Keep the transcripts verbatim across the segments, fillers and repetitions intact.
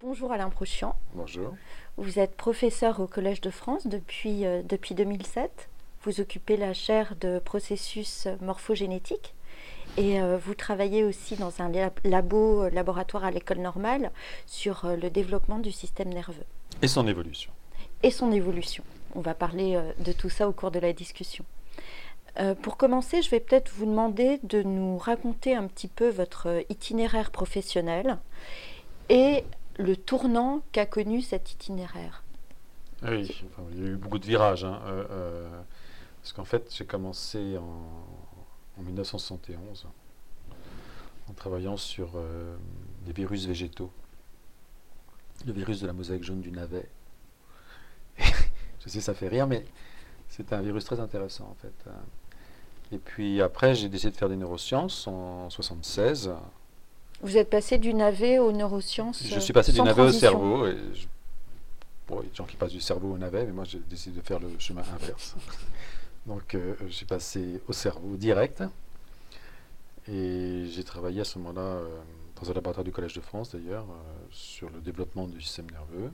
Bonjour Alain Prochian, Bonjour. vous êtes professeur au Collège de France depuis, euh, depuis deux mille sept. Vous occupez la chaire de processus morphogénétiques et euh, vous travaillez aussi dans un lab- labo, laboratoire à l'École normale sur euh, le développement du système nerveux Et son évolution. et son évolution. On va parler euh, de tout ça au cours de la discussion. Euh, pour commencer, je vais peut-être vous demander de nous raconter un petit peu votre euh, itinéraire professionnel et le tournant qu'a connu cet itinéraire. Oui, enfin, il y a eu beaucoup de virages. Hein, euh, euh, parce qu'en fait, j'ai commencé en, en mille neuf cent soixante et onze en travaillant sur euh, des virus végétaux. Le virus de la mosaïque jaune du navet. Je sais, ça fait rire, mais c'est un virus très intéressant en fait. Et puis après, j'ai décidé de faire des neurosciences en soixante-seize. Vous êtes passé du navet aux neurosciences Je suis passé du sans navet au transition. cerveau. Et je- bon, il y a des gens qui passent du cerveau au navet, mais moi j'ai décidé de faire le chemin inverse. Donc euh, j'ai passé au cerveau direct. Et j'ai travaillé à ce moment-là euh, dans un laboratoire du Collège de France d'ailleurs, euh, sur le développement du système nerveux.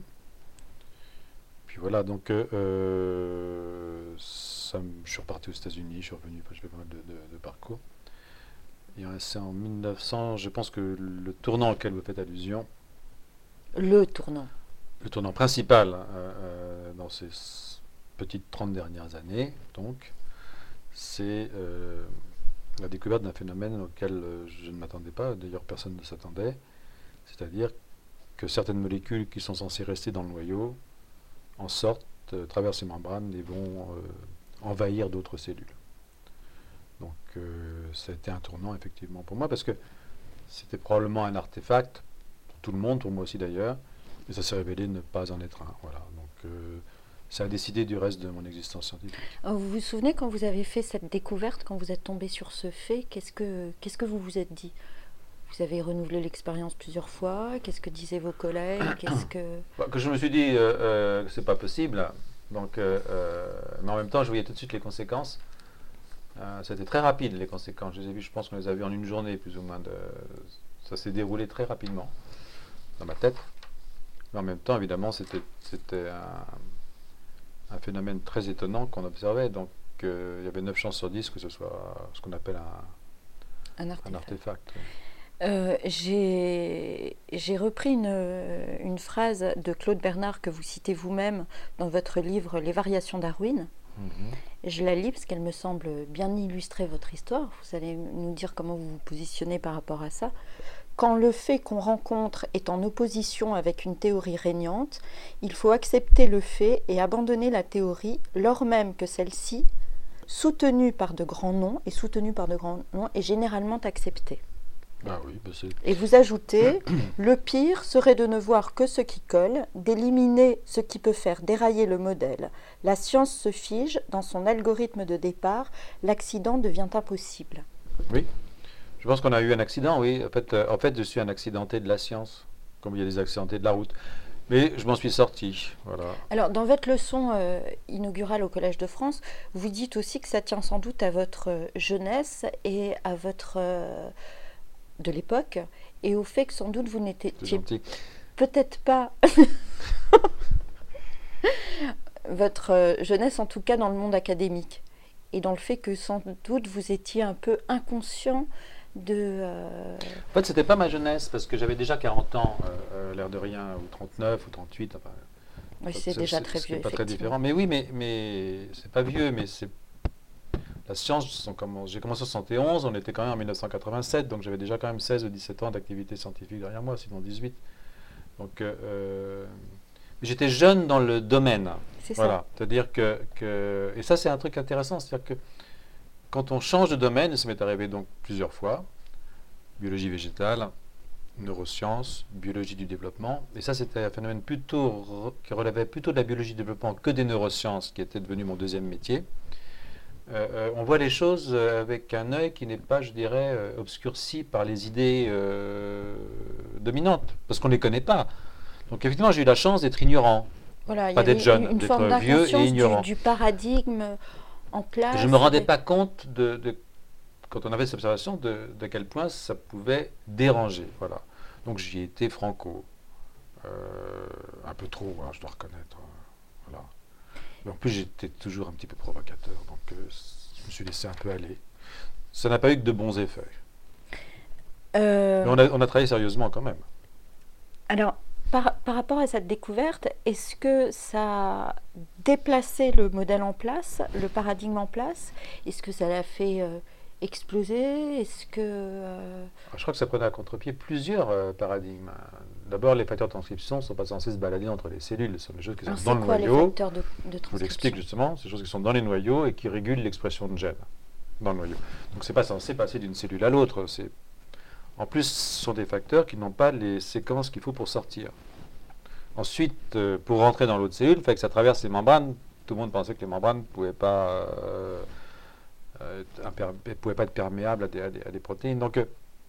Puis voilà, donc euh, euh, ça, me- je suis reparti aux États-Unis, je suis revenu, enfin, j'ai fait pas mal de, de- de parcours. Et euh, c'est en mille neuf cents, je pense que le tournant auquel vous faites allusion, Le tournant. le tournant principal euh, euh, dans ces s- petites trente dernières années, donc, c'est euh, la découverte d'un phénomène auquel euh, je ne m'attendais pas, d'ailleurs personne ne s'attendait, c'est-à-dire que certaines molécules qui sont censées rester dans le noyau en sortent, euh, traversent les membranes et vont euh, envahir d'autres cellules. Donc euh, ça a été un tournant effectivement pour moi parce que c'était probablement un artefact pour tout le monde, pour moi aussi d'ailleurs, mais ça s'est révélé ne pas en être un. Voilà. Donc euh, ça a décidé du reste de mon existence scientifique. Alors, vous vous souvenez quand vous avez fait cette découverte, quand vous êtes tombé sur ce fait, qu'est-ce que, qu'est-ce que vous vous êtes dit? Vous avez renouvelé l'expérience plusieurs fois. Qu'est-ce que disaient vos collègues? Qu'est-ce que... Bah, que je me suis dit euh, euh, que c'est pas possible, donc, euh, euh, mais en même temps je voyais tout de suite les conséquences. Euh, C'était très rapide les conséquences. Je les ai vues, je pense qu'on les a vues en une journée plus ou moins. De, ça s'est déroulé très rapidement dans ma tête. Mais en même temps, évidemment, c'était c'était un, un phénomène très étonnant qu'on observait. Donc, euh, il y avait neuf chances sur dix que ce soit ce qu'on appelle un, Un un artefact. artefact. Euh, j'ai j'ai repris une, une phrase de Claude Bernard que vous citez vous-même dans votre livre Les variations Darwin. Mhm. Je la lis parce qu'elle me semble bien illustrer votre histoire. Vous allez nous dire comment vous vous positionnez par rapport à ça. Quand le fait qu'on rencontre est en opposition avec une théorie régnante, il faut accepter le fait et abandonner la théorie, lors même que celle-ci, soutenue par de grands noms et soutenue par de grands noms, est généralement acceptée. Ah oui, bah c'est Et vous ajoutez, le pire serait de ne voir que ce qui colle, d'éliminer ce qui peut faire dérailler le modèle. La science se fige dans son algorithme de départ, l'accident devient impossible. oui. Je pense qu'on a eu un accident, oui. En fait, euh, en fait, je suis un accidenté de la science, comme il y a des accidentés de la route. Mais je m'en suis sorti, voilà. Alors, dans votre leçon euh, inaugurale au Collège de France, vous dites aussi que ça tient sans doute à votre euh, jeunesse et à votre... euh, de l'époque, et au fait que sans doute vous C'est n'étiez gentil. peut-être pas votre euh, jeunesse, en tout cas dans le monde académique, et dans le fait que sans doute vous étiez un peu inconscient de... euh, En fait, c'était pas ma jeunesse, parce que j'avais déjà quarante ans, euh, euh, l'air de rien, ou trente-neuf, ou trente-huit. Enfin, oui, c'est c'est- déjà c'est- très c'est vieux, pas très effectivement. différent. Mais oui, mais, mais c'est pas vieux, mais c'est. La science, on commence- j'ai commencé en soixante et onze, on était quand même en mille neuf cent quatre-vingt-sept, donc j'avais déjà quand même seize ou dix-sept ans d'activité scientifique derrière moi, sinon dix-huit. Donc, euh, euh, j'étais jeune dans le domaine. C'est ça. Voilà, c'est-à-dire que, que- et ça c'est un truc intéressant, c'est-à-dire que quand on change de domaine, et ça m'est arrivé donc plusieurs fois, biologie végétale, neurosciences, biologie du développement, et ça c'était un phénomène plutôt re- qui relevait plutôt de la biologie du développement que des neurosciences, qui était devenu mon deuxième métier. Euh, euh, on voit les choses euh, avec un œil qui n'est pas, je dirais, euh, obscurci par les idées euh, dominantes, parce qu'on ne les connaît pas. Donc effectivement, j'ai eu la chance d'être ignorant, Voilà, il y pas d'être avait jeune, une forme d'être vieux et d'inconscience du, ignorant. du paradigme en place. Je ne me rendais et- pas compte, de, de- quand on avait cette observation, de, de quel point ça pouvait déranger. Voilà. Donc j'y ai été franco. Euh, peu trop, hein, je dois reconnaître. euh, Voilà. Mais en plus, j'étais toujours un petit peu provocateur, donc euh, je me suis laissé un peu aller. Ça n'a pas eu que de bons effets. Euh, Mais on a, on a travaillé sérieusement quand même. alors, par, par rapport à cette découverte, est-ce que ça a déplacé le modèle en place, le paradigme en place? Est-ce que ça l'a fait euh, exploser? Est-ce que... euh, Je crois que ça prenait à contre-pied plusieurs euh, paradigmes. D'abord, les facteurs de transcription ne sont pas censés se balader entre les cellules. Ce sont des choses qui sont alors, dans c'est le quoi les noyau. facteurs de, de Je vous transcription? l'explique justement. C'est des choses qui sont dans les noyaux et qui régulent l'expression de gènes dans le noyau. Donc, c'est pas censé passer d'une cellule à l'autre. C'est... En plus, ce sont des facteurs qui n'ont pas les séquences qu'il faut pour sortir. Ensuite, euh, pour rentrer dans l'autre cellule, il fallait que ça traverse les membranes. Tout le monde pensait que les membranes ne pouvaient pas, euh, euh, imper- pouvaient pas être perméables à des, à des- à des protéines. Donc, euh,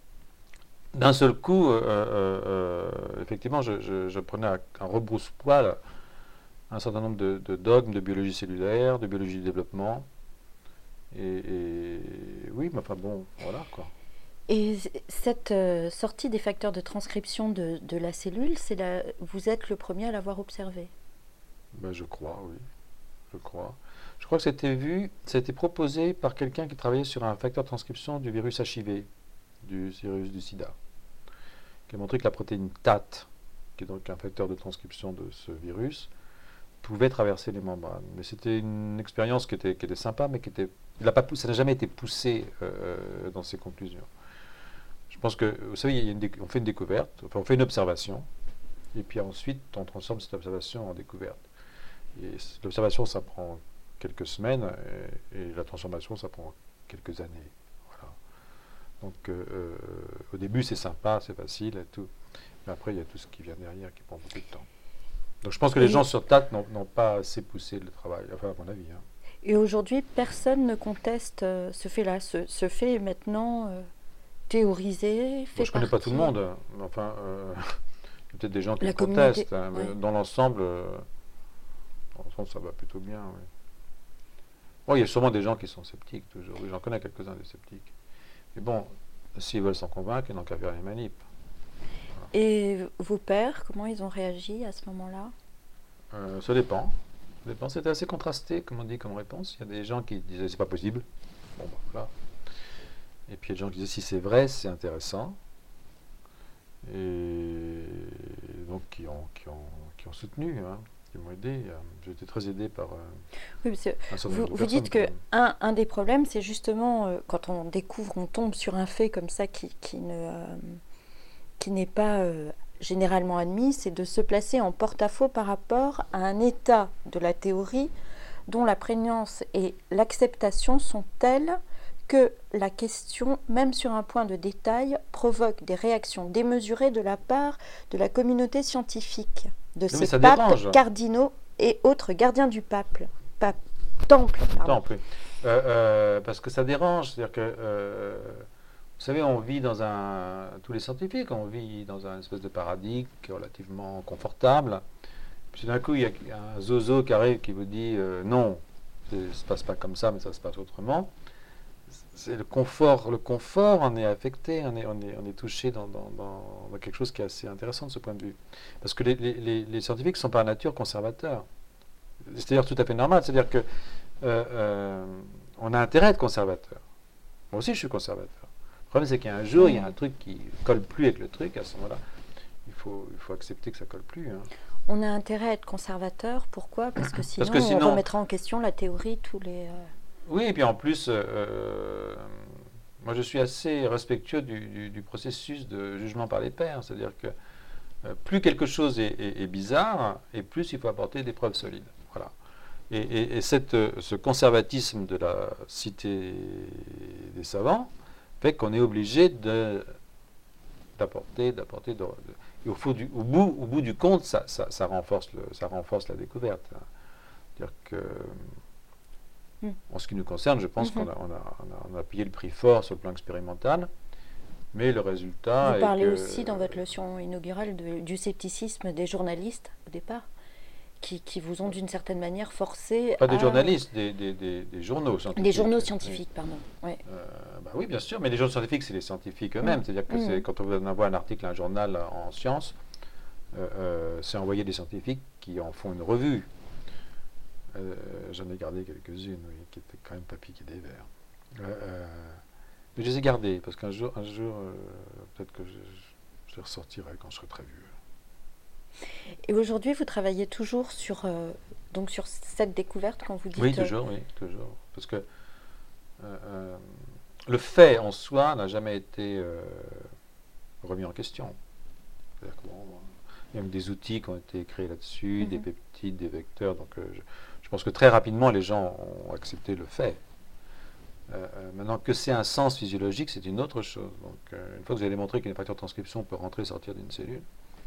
d'un seul coup, euh, euh, euh, effectivement, je, je- je prenais un, un rebrousse-poil un certain nombre de, de dogmes de biologie cellulaire, de biologie du développement. Et, et oui, mais enfin bon, voilà quoi. Et cette euh, sortie des facteurs de transcription de, de la cellule, c'est la, vous êtes le premier à l'avoir observé. Ben, je crois, oui. Je crois. Je crois que c'était vu, ça a été proposé par quelqu'un qui travaillait sur un facteur de transcription du virus H I V, du virus du sida, qui a montré que la protéine T A T, qui est donc un facteur de transcription de ce virus, pouvait traverser les membranes. Mais c'était une expérience qui était, qui était sympa, mais qui était, il a pas, ça n'a jamais été poussé euh, dans ses conclusions. Je pense que, vous savez, il y a une, on fait une découverte, enfin on fait une observation, et puis ensuite on transforme cette observation en découverte. Et l'observation, ça prend quelques semaines, et, et la transformation, ça prend quelques années. Voilà. Donc euh, euh, au début, c'est sympa, c'est facile et tout. Mais après, il y a tout ce qui vient derrière qui prend beaucoup de temps. Donc je pense que les Et, gens sur T A T n'ont n'ont pas assez poussé le travail, enfin à mon avis. Hein. et aujourd'hui, personne ne conteste euh, ce fait-là. Ce, ce fait est maintenant euh, théorisé, fait Bon, je ne connais pas tout le partie- monde, mais enfin, euh, il y a peut-être des gens qui La le communauté, contestent, hein, mais ouais. dans l'ensemble, euh, dans l'ensemble, ça va plutôt bien. Oui. Bon, il y a sûrement des gens qui sont sceptiques, toujours. Oui, j'en connais quelques-uns des sceptiques. Mais bon, s'ils veulent s'en convaincre, ils n'ont qu'à faire les manips. Et vos pères, comment ils ont réagi à ce moment-là? Euh, ça dépend. Ça dépend. C'était assez contrasté, comme on dit, comme réponse. Il y a des gens qui disaient c'est pas possible. Bon, bah, voilà. Et puis il y a des gens qui disaient si c'est vrai, c'est intéressant. Et donc qui ont, qui ont, qui ont soutenu, hein, qui m'ont aidé. J'ai été très aidé par euh, Oui, parce que un certain vous, nombre de vous personnes. dites quand que même. un, un des problèmes, c'est justement euh, quand on découvre, on tombe sur un fait comme ça qui, qui ne, euh, qui n'est pas euh, généralement admis, c'est de se placer en porte-à-faux par rapport à un état de la théorie dont la prégnance et l'acceptation sont telles que la question, même sur un point de détail, provoque des réactions démesurées de la part de la communauté scientifique, de Oui, mais ces ça papes, dérange. cardinaux et autres gardiens du pape, pape temple. Pardon. Temple, oui. Euh, euh, parce que ça dérange. C'est-à-dire que, euh, vous savez, on vit dans un. Tous les scientifiques, on vit dans un espèce de paradigme qui est relativement confortable. Puis d'un coup, il y a un zozo qui arrive qui vous dit euh, non, ça ne se passe pas comme ça, mais ça se passe autrement. C'est le confort, le confort, on est affecté, on est, on est, on est touché dans, dans, dans, dans quelque chose qui est assez intéressant de ce point de vue. Parce que les, les, les scientifiques sont par nature conservateurs. C'est d'ailleurs tout à fait normal. C'est-à-dire que euh, euh, on a intérêt à être conservateur. Moi aussi, je suis conservateur. Le problème, c'est qu'un jour, il y a un truc qui colle plus avec le truc. À ce moment-là, il faut, il faut accepter que ça colle plus. Hein. On a intérêt à être conservateur. Pourquoi? Parce que sinon, Parce que sinon, on remettra en question la théorie tous les. Euh... Oui, et puis en plus, euh, moi je suis assez respectueux du, du, du processus de jugement par les pairs. C'est-à-dire que euh, plus quelque chose est, est, est bizarre, et plus il faut apporter des preuves solides. Voilà. Et, et, et cette, ce conservatisme de la cité des savants fait qu'on est obligé de, d'apporter, d'apporter, de, de, et au, fond du, au, bout, au bout du compte, ça, ça, ça, renforce, le, ça renforce la découverte. C'est-à-dire que en ce qui nous concerne, je pense mm-hmm. qu'on a, on a, on a, on a payé le prix fort sur le plan expérimental, mais le résultat. Vous parlez est que, aussi dans votre leçon inaugurale de, du scepticisme des journalistes au départ, qui, qui vous ont d'une certaine manière forcé. Pas à... des journalistes, des, des, des, des journaux scientifiques. Des journaux scientifiques, oui. Pardon. Ouais. Euh, bah oui, bien sûr, mais les journaux scientifiques, c'est les scientifiques eux-mêmes. Mm. C'est-à-dire que mm. c'est, quand on envoie un article à un journal en sciences, euh, euh, c'est envoyer des scientifiques qui en font une revue. Euh, J'en ai gardé quelques-unes, oui, qui étaient quand même pas piquées des vers. Euh, euh, mais je les ai gardées, parce qu'un jour, un jour euh, peut-être que je, je les ressortirai quand je serai très vieux. Et aujourd'hui, vous travaillez toujours sur, euh, donc sur cette découverte quand vous dites... Oui, toujours, oui, toujours. Parce que euh, euh, le fait en soi n'a jamais été euh, remis en question. C'est-à-dire que, bon, il y a même des outils qui ont été créés là-dessus, mm-hmm. des peptides, des vecteurs. Donc, euh, je, je pense que très rapidement, les gens ont accepté le fait. Euh, euh, maintenant, que c'est un sens physiologique, c'est une autre chose. Donc, euh, une fois que vous avez démontré qu'une facteur de transcription peut rentrer et sortir d'une cellule,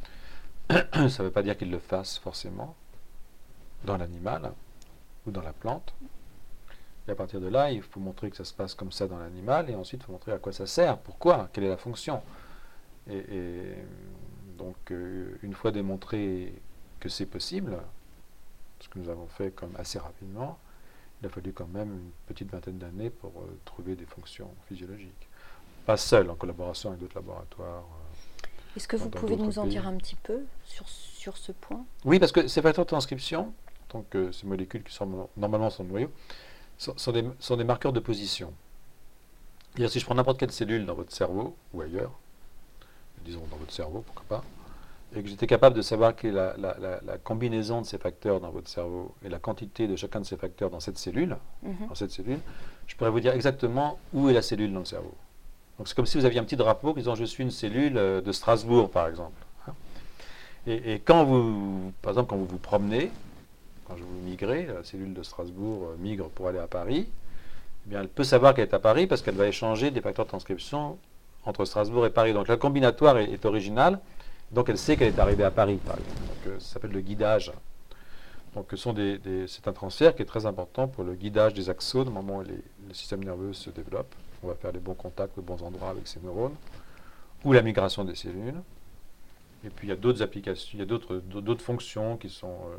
ça ne veut pas dire qu'il le fasse forcément dans l'animal hein, ou dans la plante. Et à partir de là, il faut montrer que ça se passe comme ça dans l'animal, et ensuite il faut montrer à quoi ça sert, pourquoi, quelle est la fonction. Et, et donc, euh, une fois démontré que c'est possible, ce que nous avons fait comme assez rapidement, il a fallu quand même une petite vingtaine d'années pour euh, trouver des fonctions physiologiques. Pas seul, en collaboration avec d'autres laboratoires. Euh, Est-ce que vous pouvez nous en pays. dire un petit peu sur, sur ce point? Oui, parce que ces facteurs de transcription, donc euh, ces molécules qui sont normalement sont noyaux, sont, sont, des, sont des marqueurs de position. C'est-à-dire, si je prends n'importe quelle cellule dans votre cerveau, ou ailleurs, disons dans votre cerveau, pourquoi pas, et que j'étais capable de savoir quelle est la, la, la, la combinaison de ces facteurs dans votre cerveau et la quantité de chacun de ces facteurs dans cette cellule, mm-hmm. dans cette cellule, je pourrais vous dire exactement où est la cellule dans le cerveau. Donc c'est comme si vous aviez un petit drapeau disant je suis une cellule de Strasbourg, par exemple. Et, et quand vous, par exemple, quand vous vous promenez, quand vous migrez, la cellule de Strasbourg migre pour aller à Paris, eh bien, elle peut savoir qu'elle est à Paris parce qu'elle va échanger des facteurs de transcription entre Strasbourg et Paris. Donc le combinatoire est, est original. Donc elle sait qu'elle est arrivée à Paris, par exemple. Donc, euh, ça s'appelle le guidage. Donc ce sont des, des, c'est un transfert qui est très important pour le guidage des axones au moment où les, le système nerveux se développe. On va faire les bons contacts aux bons endroits avec ces neurones, ou la migration des cellules. Et puis il y a d'autres applications, il y a d'autres, d'autres fonctions qui sont euh,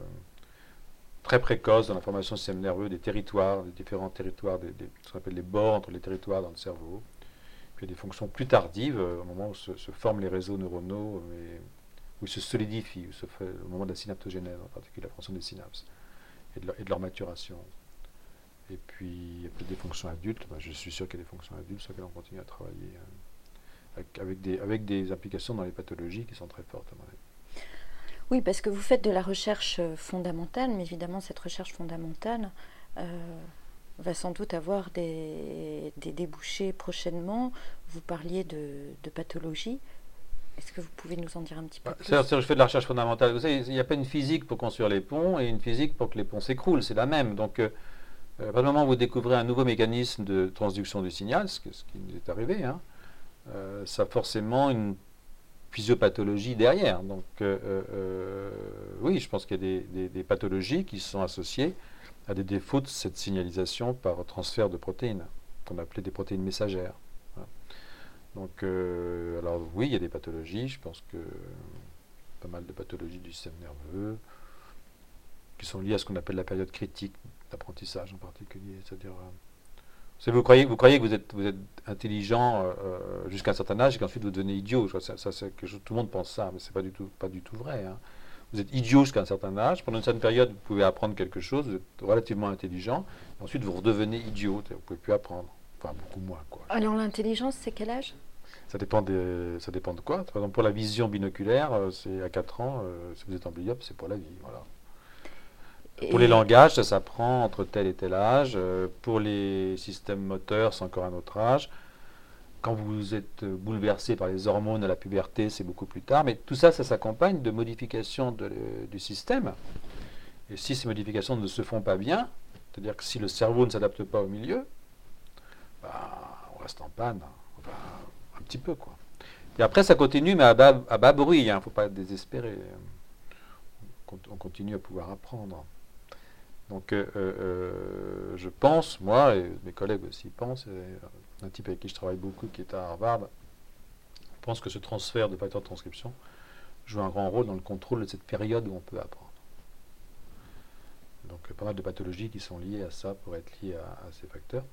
très précoces dans la formation du système nerveux, des territoires, des différents territoires, des, des, ce qu'on appelle les bords entre les territoires dans le cerveau. Puis il y a des fonctions plus tardives, euh, au moment où se, se forment les réseaux neuronaux, et, où ils se solidifient, où se fait, au moment de la synaptogénèse, en particulier la fonction des synapses, et de leur, et de leur maturation. Et puis il y a peut-être des fonctions adultes, ben, je suis sûr qu'il y a des fonctions adultes sur lesquelles on continue à travailler, euh, avec, avec, des, avec des implications dans les pathologies qui sont très fortes à mon avis. Oui, parce que vous faites de la recherche fondamentale, mais évidemment cette recherche fondamentale euh, va sans doute avoir des, des débouchés prochainement. Vous parliez de, de pathologie. Est-ce que vous pouvez nous en dire un petit peu bah, plus? C'est-à-dire, je fais de la recherche fondamentale. Vous savez, il n'y a pas une physique pour construire les ponts et une physique pour que les ponts s'écroulent. C'est la même. Donc, euh, à partir du moment où vous découvrez un nouveau mécanisme de transduction du signal, ce, que, ce qui nous est arrivé, hein, euh, ça a forcément une physiopathologie derrière. Donc, euh, euh, oui, je pense qu'il y a des, des, des pathologies qui sont associées à des défauts de cette signalisation par transfert de protéines, qu'on appelait des protéines messagères. Donc, euh, alors oui, il y a des pathologies, je pense que pas mal de pathologies du système nerveux, qui sont liées à ce qu'on appelle la période critique d'apprentissage en particulier. C'est-à-dire, euh, vous, croyez, vous croyez que vous êtes, vous êtes intelligent euh, jusqu'à un certain âge et qu'ensuite vous devenez idiot. Ça, ça, c'est quelque chose, tout le monde pense ça, mais ce n'est pas du tout, pas du tout vrai. Hein. Vous êtes idiot jusqu'à un certain âge. Pendant une certaine période, vous pouvez apprendre quelque chose, vous êtes relativement intelligent. Et ensuite, vous redevenez idiot. Vous ne pouvez plus apprendre. Enfin, beaucoup moins. Quoi. Alors, l'intelligence, c'est quel âge? Ça dépend, de, ça dépend de quoi. Par exemple, pour la vision binoculaire, c'est à quatre ans. Euh, si vous êtes amblyopes, c'est pour la vie. Voilà. Et pour les langages, ça s'apprend entre tel et tel âge. Euh, pour les systèmes moteurs, c'est encore un autre âge. Quand vous êtes bouleversé par les hormones à la puberté, c'est beaucoup plus tard. Mais tout ça, ça s'accompagne de modifications de, du système. Et si ces modifications ne se font pas bien, c'est-à-dire que si le cerveau ne s'adapte pas au milieu, bah, on reste en panne. Enfin, un petit peu, quoi. Et après, ça continue, mais à bas, à bas bruit. Il hein, ne faut pas être désespéré. On continue à pouvoir apprendre. Donc, euh, euh, je pense, moi, et mes collègues aussi pensent, et un type avec qui je travaille beaucoup, qui est à Harvard, pense que ce transfert de facteurs de transcription joue un grand rôle dans le contrôle de cette période où on peut apprendre. Donc, pas mal de pathologies qui sont liées à ça, pourraient être liées à, à ces facteurs.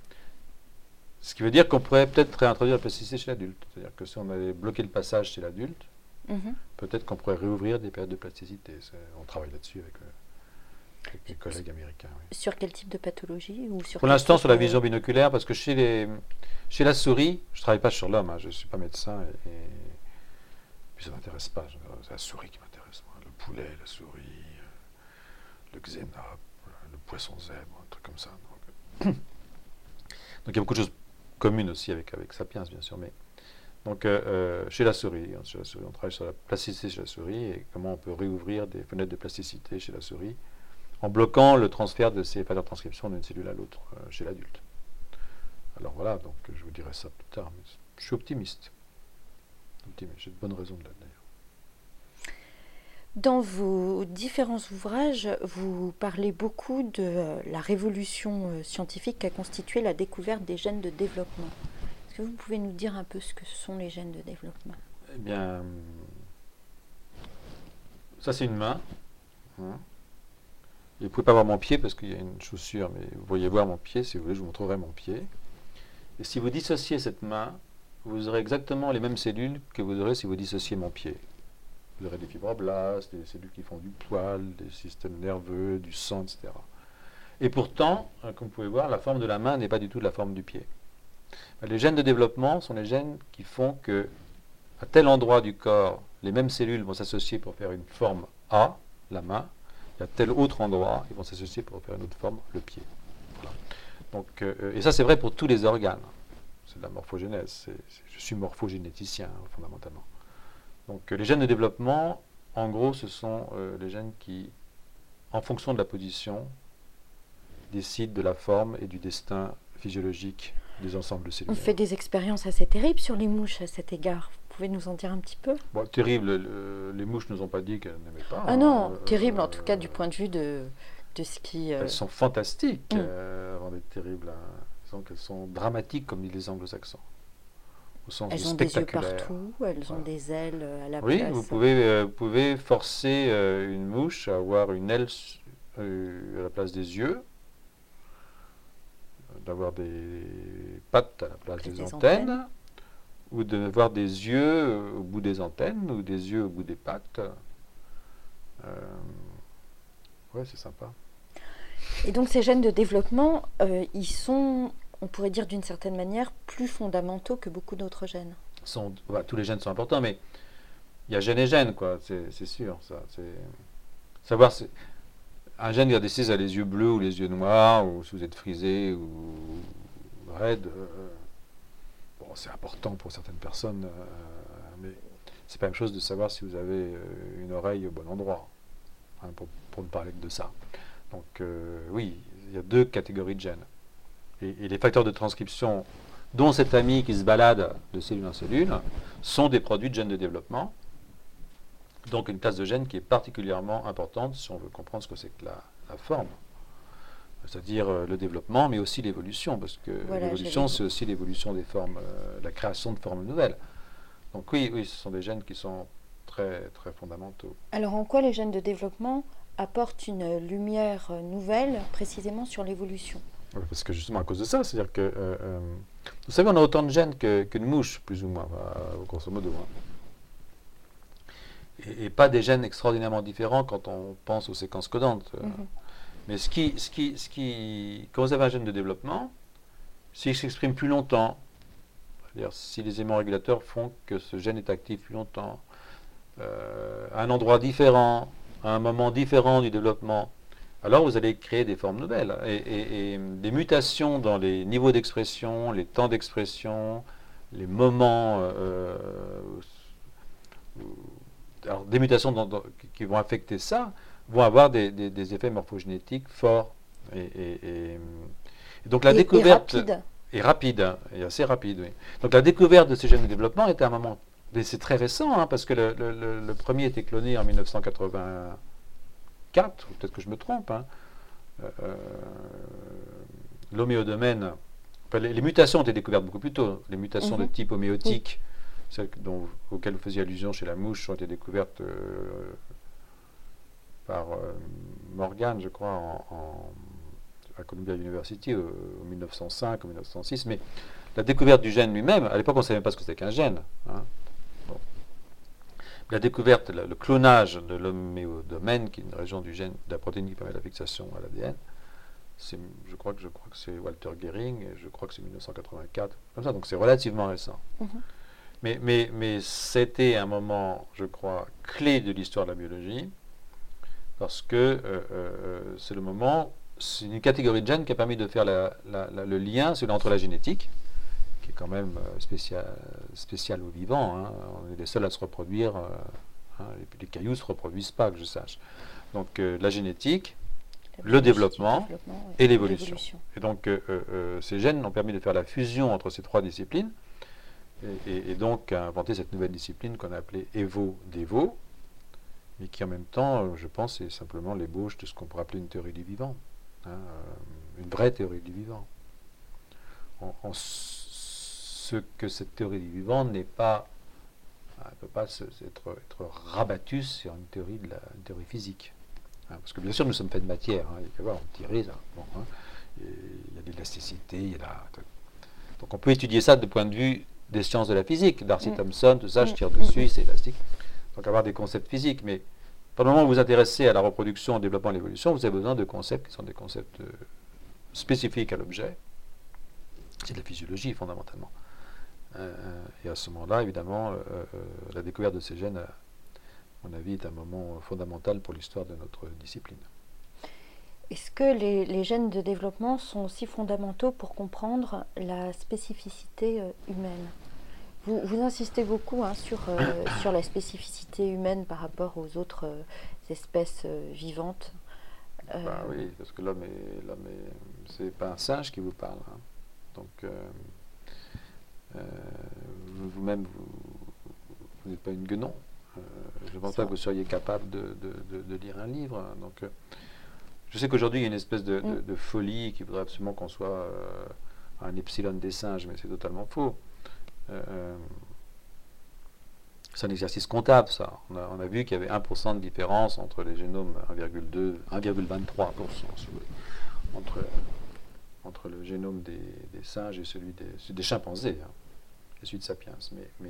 Ce qui veut dire qu'on pourrait peut-être réintroduire la plasticité chez l'adulte. C'est-à-dire que si on avait bloqué le passage chez l'adulte, Mhm. peut-être qu'on pourrait réouvrir des périodes de plasticité. C'est- On travaille là-dessus avec, euh, avec mes collègues américains. Oui. Sur quel type de pathologie ou sur Pour quel l'instant, type sur la de- vision binoculaire, parce que chez, les, chez la souris, je ne travaille pas sur l'homme, hein, je ne suis pas médecin, et, et puis ça ne m'intéresse pas. je- C'est la souris qui m'intéresse. moi. Le poulet, la souris, euh, le xénope, le poisson zèbre, un truc comme ça. Donc, donc il y a beaucoup de choses communes aussi avec, avec Sapiens, bien sûr. Mais, donc euh, euh, chez, la souris, hein, chez la souris, on travaille sur la plasticité chez la souris et comment on peut réouvrir des fenêtres de plasticité chez la souris en bloquant le transfert de ces facteurs de transcription d'une cellule à l'autre euh, chez l'adulte. Alors voilà, donc je vous dirai ça plus tard, mais je suis optimiste. optimiste. J'ai de bonnes raisons de l'être d'ailleurs. Dans vos différents ouvrages, vous parlez beaucoup de euh, la révolution euh, scientifique qu'a constitué la découverte des gènes de développement. Est-ce que vous pouvez nous dire un peu ce que sont les gènes de développement? Eh bien, ça c'est une main. Hein. Et vous ne pouvez pas voir mon pied parce qu'il y a une chaussure, mais vous pourriez voir mon pied, si vous voulez, je vous montrerai mon pied. Et si vous dissociez cette main, vous aurez exactement les mêmes cellules que vous aurez si vous dissociez mon pied. Vous aurez des fibroblastes, des cellules qui font du poil, des systèmes nerveux, du sang, et cetera. Et pourtant, comme vous pouvez voir, la forme de la main n'est pas du tout la forme du pied. Les gènes de développement sont les gènes qui font que, à tel endroit du corps, les mêmes cellules vont s'associer pour faire une forme A, la main, et à tel autre endroit, ils vont s'associer pour faire une autre forme, le pied. Voilà. Donc, euh, et ça, c'est vrai pour tous les organes. C'est de la morphogénèse. C'est, c'est, je suis morphogénéticien, hein, fondamentalement. Donc, euh, les gènes de développement, en gros, ce sont euh, les gènes qui, en fonction de la position, décident de la forme et du destin physiologique des ensembles On cellulaires. fait des expériences assez terribles sur les mouches à cet égard. Vous pouvez nous en dire un petit peu? Bon, terrible, le, les mouches ne nous ont pas dit qu'elles n'aimaient pas. Ah non, hein, terrible euh, en tout cas du point de vue de, de ce qui... euh, Elles sont fantastiques Mm. euh, avant d'être terribles. Hein. Disons qu'elles sont dramatiques comme disent les anglo-saxons. Au sens Elles de ont des yeux spectaculaire. partout, elles ont Voilà. des ailes à la Oui, place. vous pouvez, euh, vous pouvez forcer euh, une mouche à avoir une aile euh, à la place des yeux, d'avoir des pattes à la place des, Des antennes, antennes. ou d'avoir des yeux euh, au bout des antennes, ou des yeux au bout des pattes. Euh, ouais, c'est sympa. Et donc ces gènes de développement, euh, ils sont, on pourrait dire d'une certaine manière, plus fondamentaux que beaucoup d'autres gènes. Sont, bah, tous les gènes sont importants, mais il y a gène et gène, quoi, c'est, c'est sûr. Ça, c'est... Savoir, c'est... un gène qui a décidé à les yeux bleus ou les yeux noirs, ou si vous êtes frisé ou raide, euh, bon, c'est important pour certaines personnes, euh, mais c'est pas la même chose de savoir si vous avez euh, une oreille au bon endroit, hein, pour, pour ne parler que de ça. Donc euh, oui, il y a deux catégories de gènes. Et, et les facteurs de transcription, dont cet ami qui se balade de cellule en cellule, sont des produits de gènes de développement. Donc une classe de gènes qui est particulièrement importante si on veut comprendre ce que c'est que la, la forme. C'est-à-dire euh, le développement, mais aussi l'évolution, parce que Voilà, l'évolution, j'allais- c'est aussi l'évolution des formes, euh, la création de formes nouvelles. Donc oui, oui, ce sont des gènes qui sont très, très fondamentaux. Alors en quoi les gènes de développement apportent une lumière nouvelle précisément sur l'évolution? Ouais, parce que justement à cause de ça, c'est-à-dire que, euh, euh, vous savez, on a autant de gènes que, qu'une mouche, plus ou moins, euh, grosso modo. Hein. Et, et pas des gènes extraordinairement différents quand on pense aux séquences codantes. euh. Mhm. Mais ce qui, ce qui, ce qui, quand vous avez un gène de développement, s'il s'exprime plus longtemps, c'est-à-dire si les éléments régulateurs font que ce gène est actif plus longtemps, euh, à un endroit différent, à un moment différent du développement, alors vous allez créer des formes nouvelles. Et, et, et des mutations dans les niveaux d'expression, les temps d'expression, les moments, euh, alors des mutations dans, dans, qui vont affecter ça, vont avoir des, des, des effets morphogénétiques forts. Et, et, et, et donc la Et- et découverte rapide. est rapide, hein, et assez rapide, oui. Donc la découverte de ces gènes de développement était à un moment, mais c'est très récent, hein, parce que le, le, le, le premier était cloné en mille neuf cent quatre-vingt-quatre, ou peut-être que je me trompe. Hein. Euh, L'homéodomaine, enfin, les, les mutations ont été découvertes beaucoup plus tôt. Les mutations Mhm. de type homéotique, celles dont, auxquelles vous faisiez allusion chez la mouche, ont été découvertes euh, par euh, Morgan, je crois, en, en, à Columbia University euh, en mille neuf cent cinq ou mille neuf cent six. Mais la découverte du gène lui-même, à l'époque on ne savait même pas ce que c'était qu'un gène. Hein. Bon. la découverte, le, le clonage de l'homéodomène, qui est une région du gène, de la protéine qui permet la fixation à l'A D N, je crois que, je crois que c'est Walter Gehring, et je crois que c'est mille neuf cent quatre-vingt-quatre, comme ça, donc c'est relativement récent. Mm-hmm. Mais, mais, mais c'était un moment, je crois, clé de l'histoire de la biologie, parce que euh, euh, c'est le moment, c'est une catégorie de gènes qui a permis de faire la, la, la, le lien entre la génétique, qui est quand même spécial, spécial aux vivants, hein. On est les seuls à se reproduire, euh, hein, les, les cailloux ne se reproduisent pas, que je sache. Donc euh, la génétique, la le développement, développement oui, et l'évolution. Et donc euh, euh, ces gènes ont permis de faire la fusion entre ces trois disciplines, et, et, et donc a inventé cette nouvelle discipline qu'on a appelée Evo-Devo, mais qui en même temps, je pense, est simplement l'ébauche de ce qu'on pourrait appeler une théorie du vivant, hein, une vraie théorie du vivant. En, en ce que cette théorie du vivant n'est pas, elle ne peut pas se, être, être rabattue sur une théorie, de la, une théorie physique. Hein, parce que bien sûr, nous sommes faits de matière, hein, il faut voir, on tirait ça. Bon, hein, il y a de l'élasticité, il y a la... Donc on peut étudier ça du point de vue des sciences de la physique. Darcy mmh. Thompson, tout ça, je tire dessus, c'est élastique. Donc avoir des concepts physiques, mais par le moment où vous vous intéressez à la reproduction, au développement, à l'évolution, vous avez besoin de concepts qui sont des concepts euh, spécifiques à l'objet. C'est de la physiologie fondamentalement. Euh, et à ce moment-là, évidemment, euh, euh, la découverte de ces gènes, à mon avis, est un moment fondamental pour l'histoire de notre discipline. Est-ce que les, les gènes de développement sont aussi fondamentaux pour comprendre la spécificité euh, humaine ? Vous, vous insistez beaucoup hein, sur, euh, sur la spécificité humaine par rapport aux autres euh, espèces euh, vivantes. Euh... Bah oui, parce que l'homme est, l'homme est, c'est pas un singe qui vous parle. Hein. Donc, euh, euh, vous-même, vous, vous n'êtes pas une guenon. Euh, je ne pense pas que vous seriez capable de, de, de, de lire un livre. Hein. Donc, euh, je sais qu'aujourd'hui, il y a une espèce de, de, de folie qui voudrait absolument qu'on soit euh, un epsilon des singes, mais c'est totalement faux. Euh, c'est un exercice comptable, ça. On a, on a vu qu'il y avait un pour cent de différence entre les génomes, un virgule deux, un virgule vingt-trois pour cent entre, entre le génome des, des singes et celui des, celui des chimpanzés, hein, et celui de Sapiens. Mais, mais,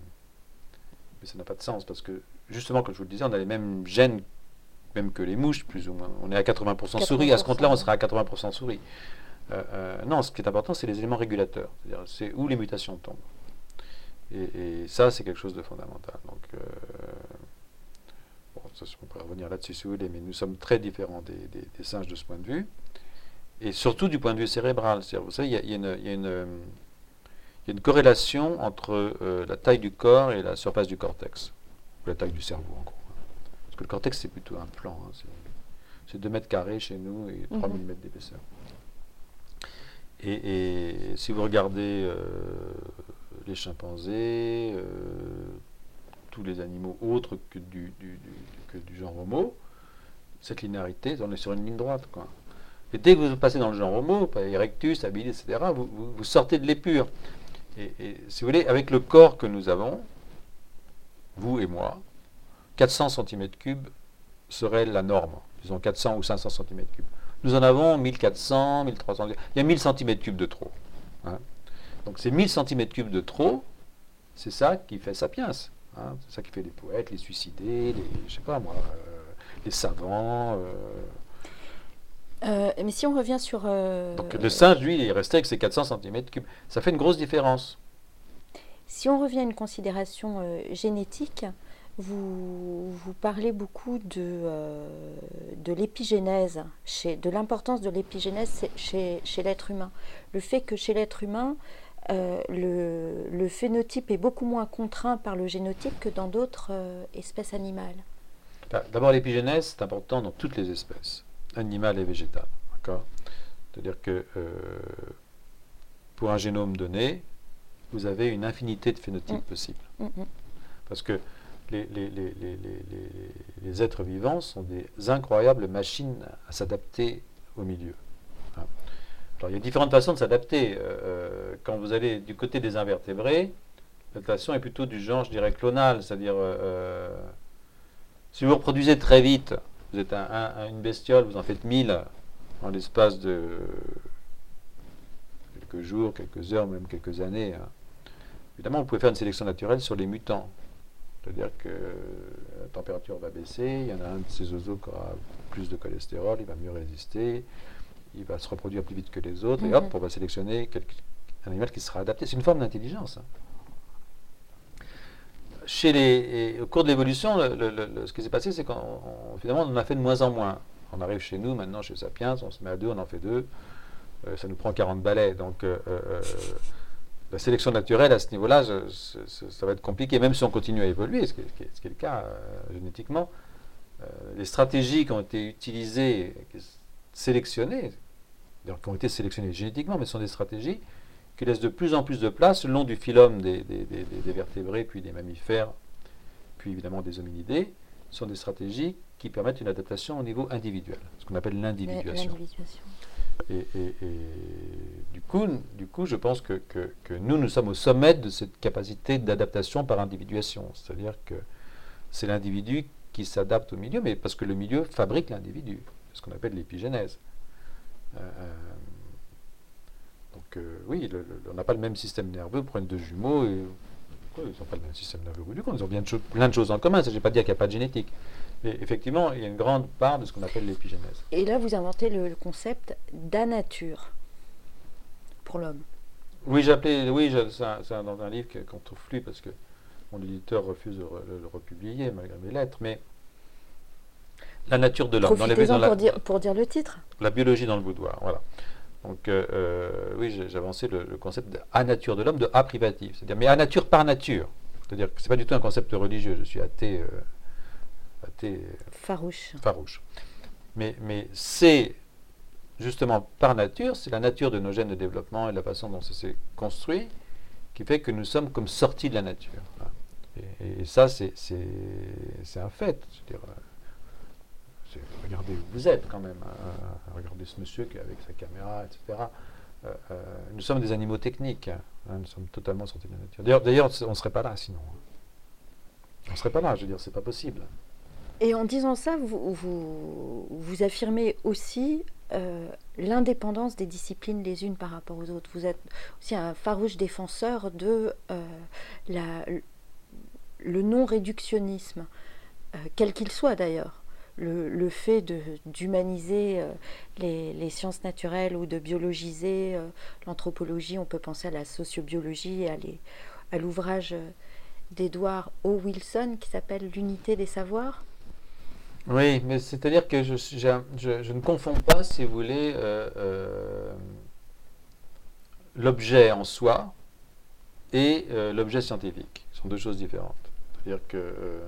mais ça n'a pas de sens, parce que, justement, comme je vous le disais, on a les mêmes gènes, même que les mouches, plus ou moins. On est à quatre-vingts pour cent souris, à ce compte-là, on sera à quatre-vingts pour cent souris. Euh, euh, non, ce qui est important, c'est les éléments régulateurs, c'est-à-dire c'est où les mutations tombent. Et, et ça, c'est quelque chose de fondamental. Donc, euh, bon, ça, on pourrait revenir là-dessus si vous voulez, mais nous sommes très différents des, des, des singes de ce point de vue, et surtout du point de vue cérébral. C'est-à-dire, vous savez, il y a, il y a, une, il y a, une, il y a une corrélation entre euh, la taille du corps et la surface du cortex, ou la taille du cerveau, en gros. Parce que le cortex, c'est plutôt un plan. Hein, c'est deux mètres carrés chez nous et trois millimètres d'épaisseur. Et, et si vous regardez euh, les chimpanzés, euh, tous les animaux autres que du, du, du, que du genre Homo, cette linéarité, on est sur une ligne droite, quoi. Et dès que vous passez dans le genre Homo, Erectus, habilis, et cetera, vous, vous, vous sortez de l'épure. Et, et si vous voulez, avec le corps que nous avons, vous et moi, quatre cents centimètres cubes serait la norme, disons quatre cents ou cinq cents centimètres cubes. Nous en avons mille quatre cents, mille trois cents, il y a mille centimètres cubes de trop. Hein. Donc ces mille centimètres cubes de trop, c'est ça qui fait Sapiens. Hein. C'est ça qui fait les poètes, les suicidés, les, je sais pas moi, euh, les savants. Euh... Euh, mais si on revient sur... Euh, Donc le singe, lui, il est resté avec ses quatre cents centimètres cubes. Ça fait une grosse différence. Si on revient à une considération euh, génétique, Vous, vous parlez beaucoup de, euh, de l'épigénèse, chez, de l'importance de l'épigénèse chez, chez l'être humain. Le fait que chez l'être humain, euh, le, le phénotype est beaucoup moins contraint par le génotype que dans d'autres euh, espèces animales. D'abord, l'épigénèse, c'est important dans toutes les espèces, animales et végétales. D'accord ? C'est-à-dire que euh, pour un génome donné, vous avez une infinité de phénotypes mmh. possibles. Mmh. Parce que Les, les, les, les, les, les êtres vivants sont des incroyables machines à s'adapter au milieu. Hein. Alors, il y a différentes façons de s'adapter. Euh, quand vous allez du côté des invertébrés, l'adaptation est plutôt du genre, je dirais, clonal. C'est-à-dire, euh, si vous reproduisez très vite, vous êtes un, un, une bestiole, vous en faites mille en l'espace de quelques jours, quelques heures, même quelques années. Hein. Évidemment, vous pouvez faire une sélection naturelle sur les mutants. C'est-à-dire que la température va baisser, il y en a un de ces oiseaux qui aura plus de cholestérol, il va mieux résister, il va se reproduire plus vite que les autres, mm-hmm. et hop, on va sélectionner quelque, un animal qui sera adapté. C'est une forme d'intelligence. Hein. Chez les, au cours de l'évolution, le, le, le, ce qui s'est passé, c'est qu'on finalement on en a fait de moins en moins. On arrive chez nous, maintenant chez Sapiens, on se met à deux, on en fait deux, euh, ça nous prend quarante balais. Donc euh, euh, la sélection naturelle à ce niveau-là, je, je, je, ça va être compliqué, même si on continue à évoluer, ce qui est, ce qui est, ce qui est le cas euh, génétiquement. Euh, les stratégies qui ont été utilisées, sélectionnées, qui ont été sélectionnées génétiquement, mais ce sont des stratégies qui laissent de plus en plus de place le long du phylum des, des, des, des vertébrés, puis des mammifères, puis évidemment des hominidés, sont des stratégies qui permettent une adaptation au niveau individuel, ce qu'on appelle l'individuation. Et, et, et du, coup, du coup, je pense que, que, que nous, nous sommes au sommet de cette capacité d'adaptation par individuation. C'est-à-dire que c'est l'individu qui s'adapte au milieu, mais parce que le milieu fabrique l'individu, ce qu'on appelle l'épigénèse. Euh, donc euh, oui, le, le, on n'a pas le même système nerveux pour deux jumeaux, et, quoi, ils n'ont pas le même système nerveux au bout du compte, ils ont bien de cho- plein de choses en commun, ça je ne vais pas dire qu'il n'y a pas de génétique. Mais effectivement, il y a une grande part de ce qu'on appelle l'épigénèse. Et là, vous inventez le, le concept d'anature pour l'homme. Oui, j'ai appelé, oui, c'est dans un livre qu'on trouve plus parce que mon éditeur refuse de le, le republier malgré mes lettres, mais la nature de l'homme. Profitez-en pour, dire, pour dire le titre. La biologie dans le boudoir, voilà. Donc, euh, euh, oui, j'ai avancé le, le concept d'anature de l'homme, de A privatif. C'est-à-dire, mais anature par nature. C'est-à-dire que ce n'est pas du tout un concept religieux. Je suis athée. Euh, athée farouche. farouche. Mais, mais c'est justement par nature, c'est la nature de nos gènes de développement et la façon dont ça s'est construit qui fait que nous sommes comme sortis de la nature. Et, et ça, c'est un fait. Je veux dire, regardez où vous êtes quand même. Hein. Regardez ce monsieur qui est avec sa caméra, et cetera. Euh, euh, nous sommes des animaux techniques. Hein. Nous sommes totalement sortis de la nature. D'ailleurs, on ne serait pas là sinon. On ne serait pas là, je veux dire, c'est pas possible. Et en disant ça, vous, vous, vous affirmez aussi euh, l'indépendance des disciplines les unes par rapport aux autres. Vous êtes aussi un farouche défenseur de euh, la, le non-réductionnisme, euh, quel qu'il soit d'ailleurs. Le, le fait d'humaniser euh, les, les sciences naturelles ou de biologiser euh, l'anthropologie, on peut penser à la sociobiologie et à, à l'ouvrage d'Edward O. Wilson qui s'appelle L'unité des savoirs. Oui, mais c'est-à-dire que je, je, je, je ne confonds pas, si vous voulez, euh, euh, l'objet en soi et euh, l'objet scientifique. Ce sont deux choses différentes. C'est-à-dire que euh,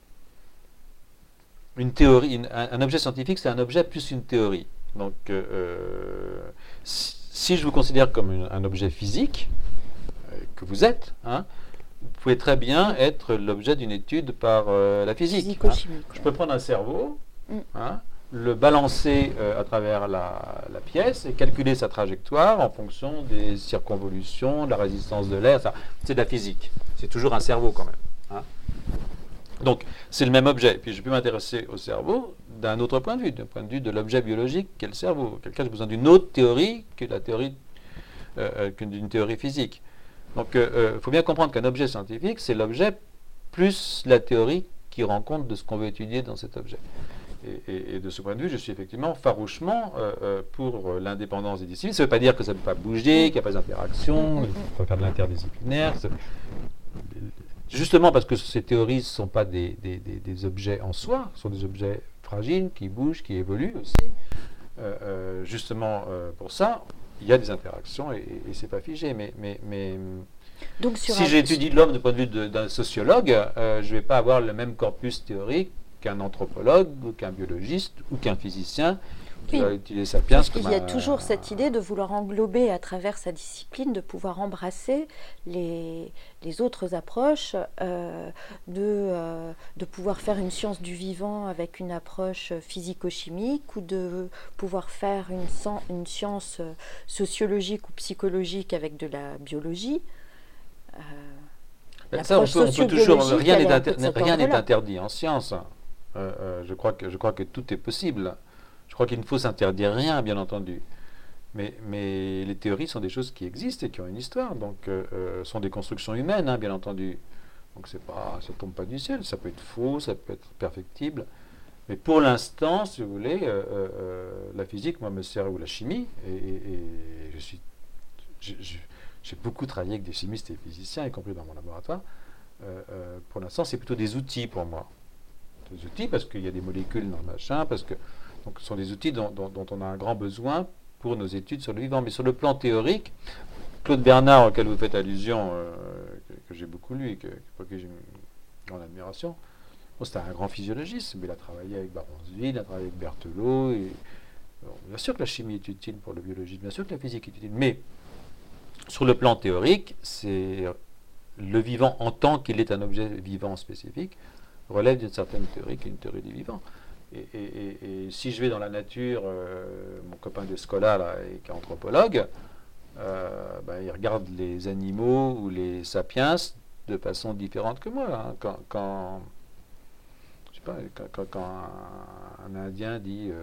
une théorie, une, un, un objet scientifique, c'est un objet plus une théorie. Donc, euh, si, si je vous considère comme une, un objet physique, euh, que vous êtes, hein, vous pouvez très bien être l'objet d'une étude par euh, la physique. Hein. Je peux prendre un cerveau, mm. hein, le balancer euh, à travers la, la pièce et calculer sa trajectoire en fonction des circonvolutions, de la résistance de l'air. C'est de la physique. C'est toujours un cerveau quand même. Hein. Donc, c'est le même objet. Puis, je peux m'intéresser au cerveau d'un autre point de vue, d'un point de vue de l'objet biologique qu'est le cerveau. Quelqu'un a besoin d'une autre théorie que la théorie, euh, que d'une théorie physique. Donc, il euh, faut bien comprendre qu'un objet scientifique, c'est l'objet plus la théorie qui rend compte de ce qu'on veut étudier dans cet objet. Et, et, et de ce point de vue, je suis effectivement farouchement euh, euh, pour l'indépendance des disciplines. Ça ne veut pas dire que ça ne peut pas bouger, qu'il n'y a pas d'interaction, qu'il faut faire de l'interdisciplinaire. Justement parce que ces théories ne sont pas des, des, des, des objets en soi, ce sont des objets fragiles, qui bougent, qui évoluent aussi. Euh, euh, justement euh, pour ça, il y a des interactions et, et, et c'est pas figé. Mais, mais, mais donc, sur si j'étudie l'homme du point de vue d'un sociologue, euh, je ne vais pas avoir le même corpus théorique qu'un anthropologue, ou qu'un biologiste, ou qu'un physicien qui oui. va utiliser Sapiens. Parce qu'il y a un... toujours cette idée de vouloir englober à travers sa discipline, de pouvoir embrasser les, les autres approches, euh, de, euh, de pouvoir faire une science du vivant avec une approche physico-chimique, ou de pouvoir faire une, une science sociologique ou psychologique avec de la biologie. Euh, ben ça, on peut, on peut toujours, rien n'est inter, interdit en science. Euh, euh, je, crois que, je crois que tout est possible. Je crois qu'il ne faut s'interdire rien, bien entendu. Mais, mais les théories sont des choses qui existent et qui ont une histoire. Donc, euh, euh, sont des constructions humaines, hein, bien entendu. Donc c'est pas, ça tombe pas du ciel, ça peut être faux, ça peut être perfectible. Mais pour l'instant, si vous voulez, euh, euh, la physique, moi, me sert, ou la chimie, et, et, et je suis, j'ai beaucoup travaillé avec des chimistes et physiciens, y compris dans mon laboratoire. Euh, euh, pour l'instant, c'est plutôt des outils pour moi. Des outils parce qu'il y a des molécules dans le machin, parce que donc, ce sont des outils dont, dont, dont on a un grand besoin pour nos études sur le vivant. Mais sur le plan théorique, Claude Bernard, auquel vous faites allusion, euh, que, que j'ai beaucoup lu et que, pour lequel j'ai une grande admiration, bon, c'était un grand physiologiste, mais il a travaillé avec Baronsville, il a travaillé avec Berthelot. Et, bon, bien sûr que la chimie est utile pour le biologiste, bien sûr que la physique est utile, mais sur le plan théorique, c'est le vivant en tant qu'il est un objet vivant spécifique relève d'une certaine théorie qui est une théorie du vivant. Et, et, et, et si je vais dans la nature, euh, mon copain de Scola, là, qui est anthropologue, euh, ben, il regarde les animaux ou les sapiens de façon différente que moi. Hein. Quand, quand, je sais pas, quand, quand, quand un, un Indien dit euh,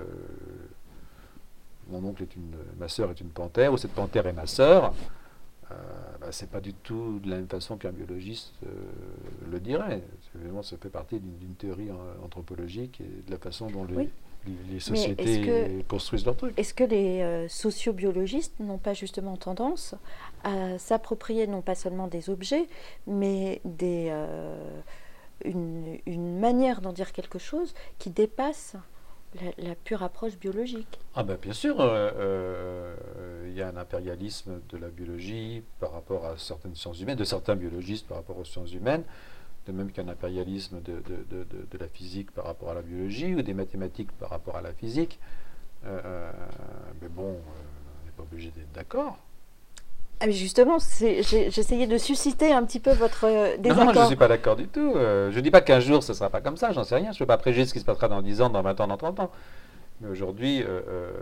mon oncle est une, ma sœur est une panthère, ou cette panthère est ma sœur, Euh, bah, c'est pas du tout de la même façon qu'un biologiste euh, le dirait. Évidemment, ça fait partie d'une théorie euh, anthropologique et de la façon dont les, Oui. les, les sociétés que, construisent leurs trucs. Est-ce que les euh, sociobiologistes n'ont pas justement tendance à s'approprier non pas seulement des objets, mais des, euh, une, une manière d'en dire quelque chose qui dépasse la, la pure approche biologique? Ah ben bien sûr, il euh, euh, y a un impérialisme de la biologie par rapport à certaines sciences humaines, de certains biologistes par rapport aux sciences humaines, de même qu'un impérialisme de, de, de, de, de la physique par rapport à la biologie, ou des mathématiques par rapport à la physique. Euh, mais bon, euh, on n'est pas obligé d'être d'accord. Ah mais justement, j'essayais de susciter un petit peu votre euh, désaccord. Non, je ne suis pas d'accord du tout. Euh, je ne dis pas qu'un jour ce ne sera pas comme ça, j'en sais rien. Je ne peux pas préjuger ce qui se passera dans dix ans, dans vingt ans, dans trente ans. Mais aujourd'hui, euh,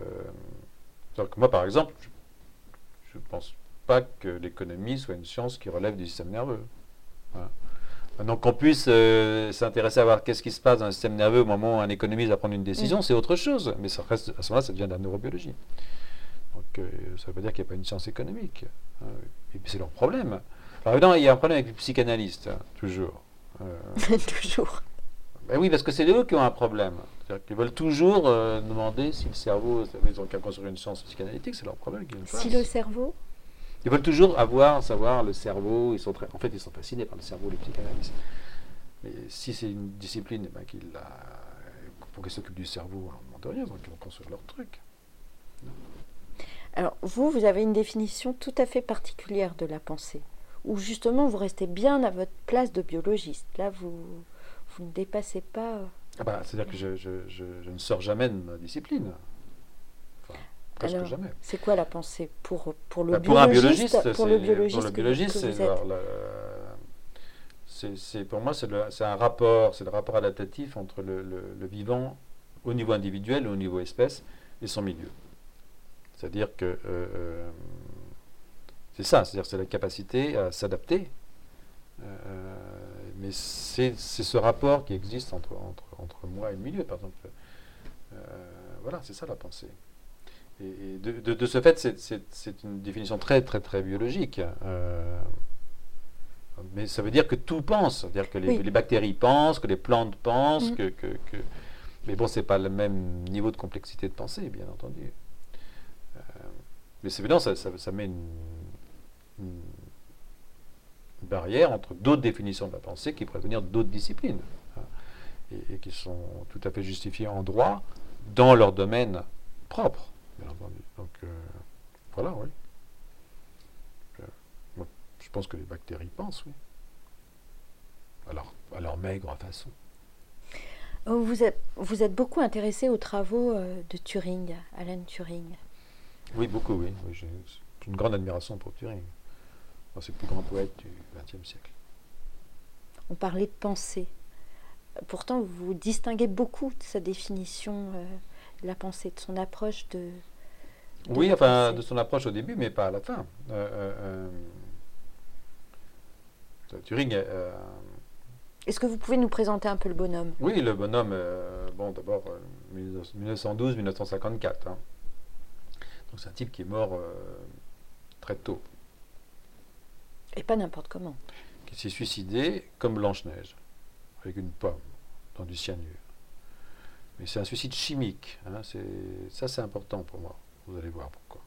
euh, moi par exemple, je ne pense pas que l'économie soit une science qui relève du système nerveux. Voilà. Maintenant qu'on puisse euh, s'intéresser à voir qu'est-ce qui se passe dans le système nerveux au moment où un économiste va prendre une décision, mmh. c'est autre chose. Mais ça reste, à ce moment-là, ça devient de la neurobiologie. Donc euh, ça ne veut pas dire qu'il n'y a pas une science économique. Hein. Et puis c'est leur problème. Alors évidemment, il y a un problème avec les psychanalystes, hein, toujours. Euh, toujours. Ben oui, parce que c'est eux qui ont un problème. C'est-à-dire qu'ils veulent toujours euh, demander si le cerveau, ils ont qu'à construire une science psychanalytique, c'est leur problème. Si le cerveau Ils veulent toujours avoir, savoir le cerveau. Ils sont très, en fait, ils sont fascinés par le cerveau, les psychanalystes. Mais si c'est une discipline, ben, qu'il a, pour qu'ils s'occupent du cerveau, on ne demande rien, donc ils vont construire leur truc. Non. Alors, vous, vous avez une définition tout à fait particulière de la pensée, où justement vous restez bien à votre place de biologiste. Là, vous, vous ne dépassez pas... Ah bah, c'est-à-dire que je, je, je, je ne sors jamais de ma discipline. Enfin, presque alors, jamais. C'est quoi la pensée pour, pour le bah, pour biologiste, un biologiste pour le biologiste, pour le biologiste, que, que vous êtes. c'est, c'est, pour moi, c'est, le, c'est un rapport, c'est le rapport adaptatif entre le, le, le vivant au niveau individuel, au niveau espèce, et son milieu. C'est-à-dire que euh, euh, c'est ça, c'est-à-dire c'est la capacité à s'adapter. Euh, mais c'est, c'est ce rapport qui existe entre, entre, entre moi et le milieu, par exemple. Euh, voilà, c'est ça la pensée. Et, et de, de, de ce fait, c'est, c'est, c'est une définition très, très, très biologique. Euh, mais ça veut dire que tout pense. C'est-à-dire que les, oui. les bactéries pensent, que les plantes pensent, mmh. que, que, que... Mais bon, c'est pas le même niveau de complexité de pensée, bien entendu. Mais c'est évident, ça, ça, ça met une, une barrière entre d'autres définitions de la pensée qui pourraient venir d'autres disciplines, hein, et, et qui sont tout à fait justifiées en droit dans leur domaine propre, bien entendu. Donc euh, voilà, oui. Euh, moi, je pense que les bactéries pensent, oui. À leur, à leur maigre façon. Vous êtes, vous êtes beaucoup intéressé aux travaux de Turing, Alan Turing. Oui, beaucoup, oui. oui j'ai une grande admiration pour Turing. C'est le plus grand poète du vingtième siècle. On parlait de pensée. Pourtant, vous distinguez beaucoup de sa définition euh, de la pensée, de son approche de... de oui, enfin, pensée. De son approche au début, mais pas à la fin. Euh, euh, euh, Turing... Euh, Est-ce que vous pouvez nous présenter un peu le bonhomme? Oui, le bonhomme, euh, bon, d'abord, euh, mille neuf cent douze mille neuf cent cinquante-quatre. Hein. Donc c'est un type qui est mort euh, très tôt. Et pas n'importe comment. qui s'est suicidée comme Blanche-Neige, avec une pomme, dans du cyanure. Mais c'est un suicide chimique. Hein, ça, c'est important pour moi. Vous allez voir pourquoi.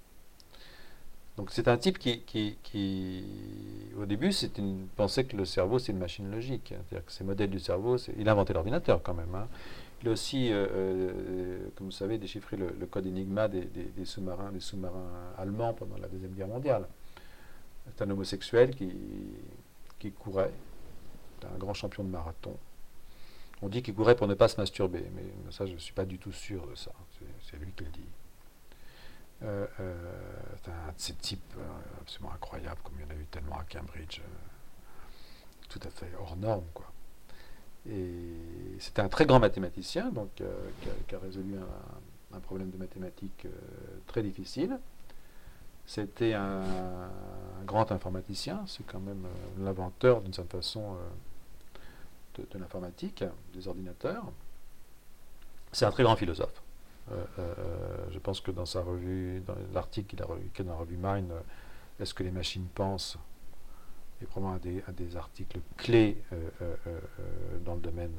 Donc c'est un type qui, qui, qui au début, une, pensait que le cerveau, c'est une machine logique. C'est-à-dire que ces modèles du cerveau, il a inventé l'ordinateur quand même. Hein. Il a aussi, euh, euh, comme vous savez, déchiffré le, le code Enigma des, des, des sous-marins, des sous-marins allemands pendant la Deuxième Guerre mondiale. C'est un homosexuel qui, qui courait. C'est un grand champion de marathon. On dit qu'il courait pour ne pas se masturber, mais ça, je ne suis pas du tout sûr de ça. C'est lui qui le dit. Euh, euh, c'est un de ces types euh, absolument incroyables, comme il y en a eu tellement à Cambridge, euh, tout à fait hors norme, quoi. Et c'était un très grand mathématicien, donc euh, qui, a, qui a résolu un, un problème de mathématiques euh, très difficile. C'était un, un grand informaticien, c'est quand même euh, l'inventeur, d'une certaine façon, euh, de, de l'informatique, des ordinateurs. C'est un très grand philosophe. Euh, euh, je pense que dans sa revue, dans l'article qu'il a publié dans la revue Mind, euh, Est-ce que les machines pensent, est probablement un des, un des articles clés euh, euh, euh, dans le domaine